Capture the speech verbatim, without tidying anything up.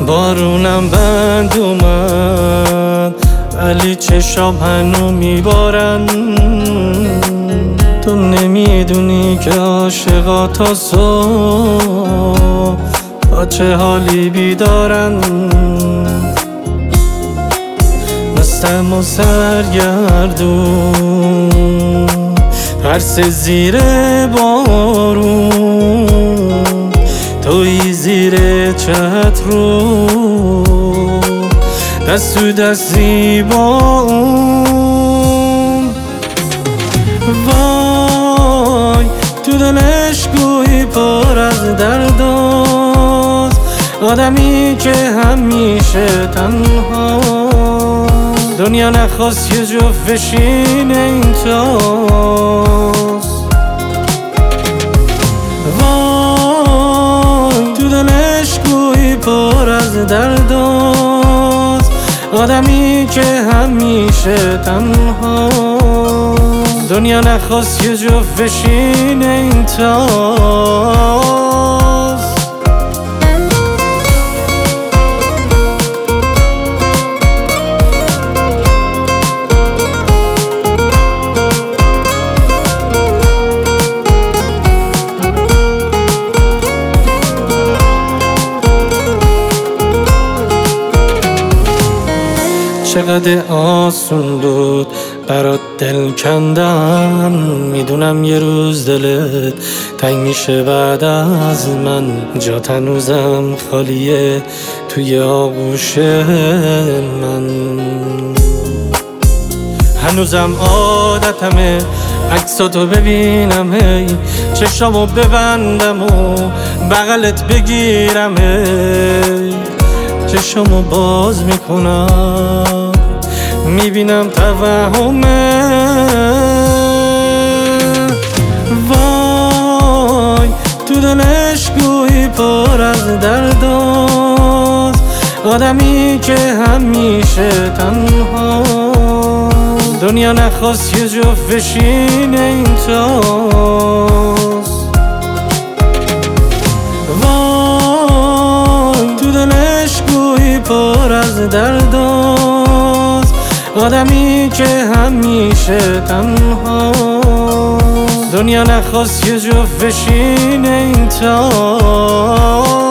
بارونم بند اومد ولی چشام هنو میبارن. تو نمیدونی که عاشقا تا صبح با چه حالی بیدارن. مستم و سرگردون ترس زیر بارون، توی زیر چترو دست تو دستی با اون. وای تو دلش گویی پر از درداست، آدمی که همیشه تنها دنیا نخواست یه جفت بشینه اینجاست. وای تو دلش گویی پر از درداست، آدمی که همیشه تنها دنیا نخواست یه جفت بشینه اینجاست. چقدر آسون بود برات دل کندن، میدونم یه روز دلت تنگ میشه بعد از من. جات هنوزم خالیه توی آغوش من، هنوزم عادتمه عکساتو ببینم، هی چشامو ببندم و بغلت بگیرم، هی چشامو باز میکنم میبینم توهمه. وای تو دلش گویی پر از درداست، آدمی که همیشه تنها دنیا نخواست یه جفت بشینه اینجاست. وای تو دلش گویی پر از درداست، آدمی که همیشه تنها دنیا نخواست یه جفت بشینه اینجاست.